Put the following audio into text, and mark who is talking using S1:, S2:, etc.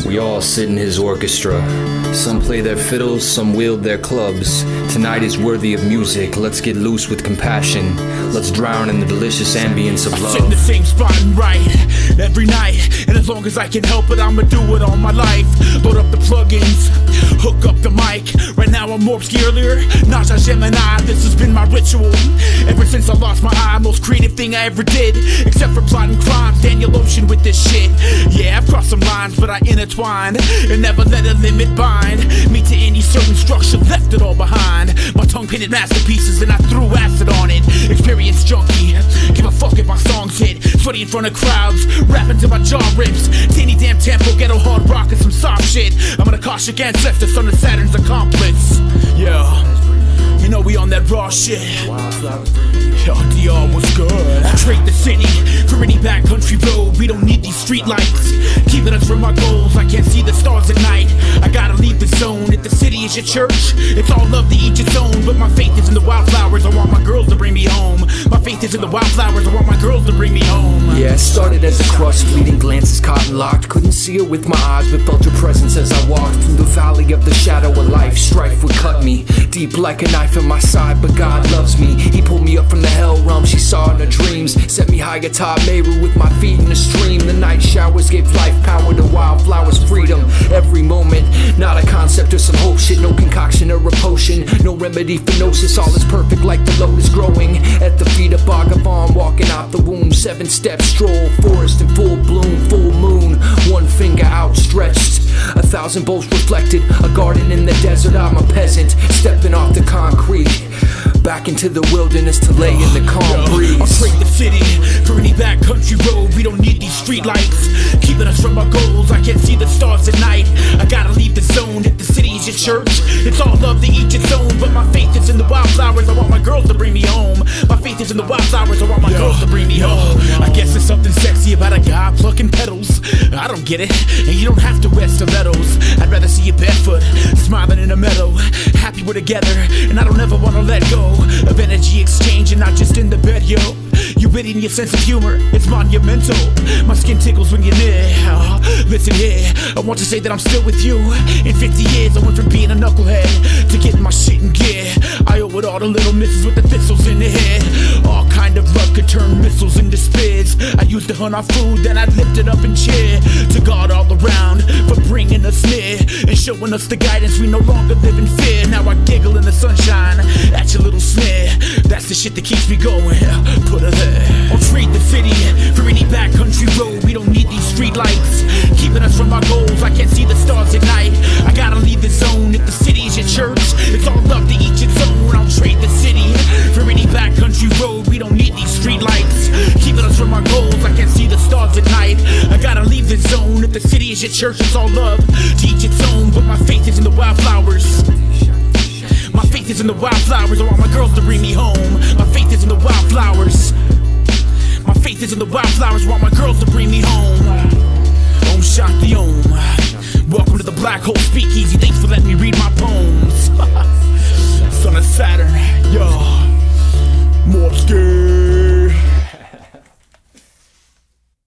S1: We all sit in his orchestra. Some play their fiddles, some wield their clubs. Tonight is worthy of music. Let's get loose with compassion. Let's drown in the delicious ambience of love.
S2: I sit in the same spot and write every night, and as long as I can help it, I'ma do it all my life. Load up the plugins, hook up the mic. Right now I'm Morbsky, earlier Naja Gemini. This has been my ritual ever since I lost my eye. Most creative thing I ever did, except for plotting crimes. Daniel Ocean with this shit. Yeah, I've crossed some lines, but I intertwined and never let a limit bind me to any certain structure, left it all behind. My tongue painted masterpieces and I threw acid on it. Experience junkie, give a fuck if my songs hit. Sweaty in front of crowds, rapping till my jaw rips. Teeny damn tempo, ghetto hard rock and some soft shit. I'm an Akashic ancestor, son of Saturn's accomplice. Yeah, you know we on that raw shit. Yo, DR, what's good? I trade the city for any backcountry road. We don't need these street lights keeping us from our goals. I can't see the stars at night. I gotta leave the zone. If the city is your church, it's all love to each its own. But my faith is in the wildflowers. I want my girls to bring me home. My faith is in the wildflowers. I want my girls to bring me home.
S3: Yeah, it started as a crush, fleeting glances, cotton locked. Couldn't see her with my eyes, but felt her presence as I walked through the valley of the shadow of life. Strife would cut me deep like a knife in my side, but God loves me. He pulled me up from the hell realm she saw in her dreams, set me high atop Meru with my feet in the stream. The night showers gave life power to wildflowers, freedom every moment. Not a concept or some hope shit, no concoction or a potion, no remedy for gnosis. All is perfect like the lotus growing at the feet of Bhagavan, walking out the womb. 7 steps stroll, forest in full bloom, full moon, one finger outstretched, 1,000 bolts reflected. A garden in the desert, I'm a peasant stepping off the concrete, back into the wilderness to lay in the calm breeze.
S2: I'll trade the city for any backcountry road. We don't need these street lights keeping us from our goals. I can't see the stars at night. I gotta leave the zone. If the city is your church, it's all love to each its own. But my faith is in the wildflowers. I want my girls to bring me home. My faith is in the wildflowers. I want my girls to bring me home. I guess there's something sexy about a guy plucking petals. I don't get it, and you don't have to wear stilettos. I'd rather see you barefoot, smiling in a meadow, happy we're together, and I don't ever wanna let go of energy exchange, and not just in the bed, yo. You witty in your sense of humor, it's monumental. My skin tickles when you're near. Listen here, I want to say that I'm still with you. In 50 years, I went from being a knucklehead to getting my shit in gear. I owe it all to little misses with the thistles in their head. All kind of luck could turn missiles into spears. I used to hunt our food, then I'd lift it up and cheer to God all around for bringing us near and showing us the guidance. We no longer live in fear. Now I giggle in the sunshine at your little sneer. That's the shit that keeps me going. Put her there. I'll trade the city for any backcountry road. We don't need these street lights keeping us from our goals. I can't see the stars at night. I gotta leave the zone. If the city is your church, it's all love to each its own. I'll trade the city for any backcountry road. We don't need these street lights keeping us from our goals. I can't see the stars at night. I gotta leave the zone. If the city is your church, it's all love to each its own. But my faith is in the wildflowers. My faith is in the wildflowers. I want my girls to bring me home. My faith is in the wildflowers. My faith is in the wildflowers. I want my girls to bring me home. Om Shanti Om. Welcome to the Black Hole Speakeasy. Thanks for letting me read